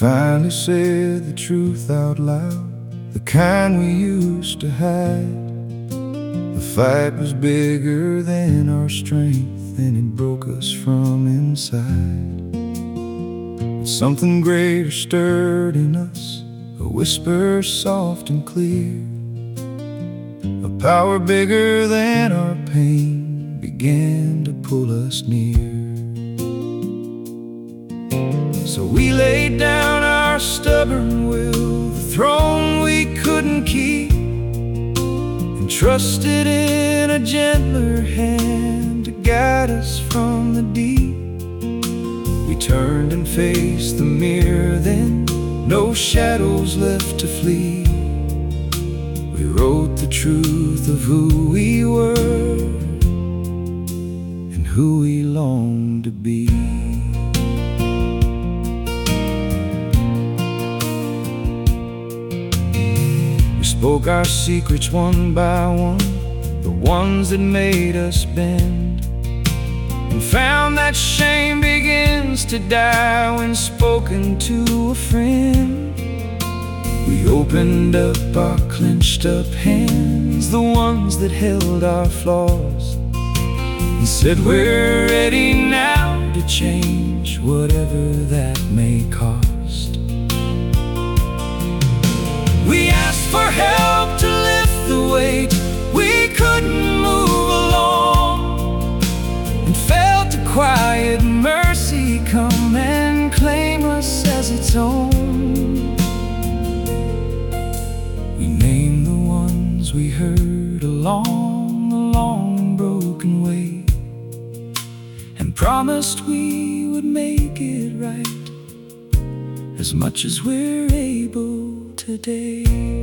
finally said the truth out loud, the kind we used to hide. The fight was bigger than our strength, and it broke us from inside. But something greater stirred in us, a whisper soft and clear. A power bigger than our pain began to pull us near. So we laid down our stubborn will, the throne we couldn't keep, and trusted in a gentler hand to guide us from the deep. We turned and faced the mirror then, no shadows left to flee. We wrote the truth of who we were and who we longed to be. We spoke our secrets one by one, the ones that made us bend, and found that shame begins to die when spoken to a friend. We opened up our clenched up hands, the ones that held our flaws, and said we're ready now to change, whatever that may cost. We asked for help to lift the weight we couldn't move along, and felt a quiet mercy come and claim us as its own. We named the ones we heard along the long broken way, and promised we would make it right as much as we're able today.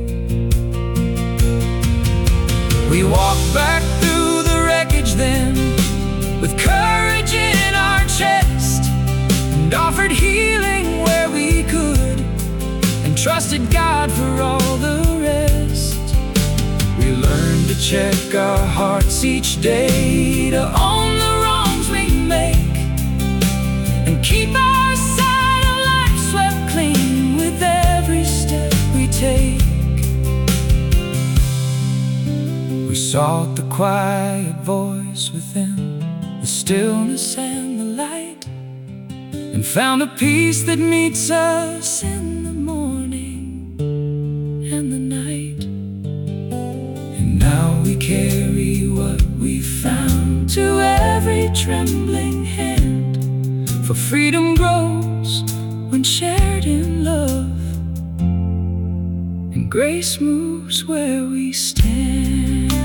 We walked back through the wreckage then, with courage in our chest, and offered healing where we could, and trusted God for all the rest. We learned to check our hearts each day, to own the wrongs we make, and keep our side of life swept clean with every step we take. We sought the quiet voice within, the stillness and the light, and found a peace that meets us in the morning and the night. And now we carry what we found to every trembling hand, for freedom grows when shared in love, and grace moves where we stand.